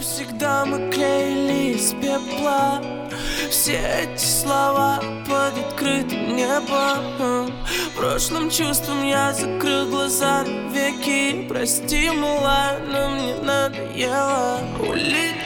всегда мы клеили из пепла все эти слова под открытым небом. Прошлым чувством я закрыл глаза навеки. Прости, милая, но мне надоело улететь.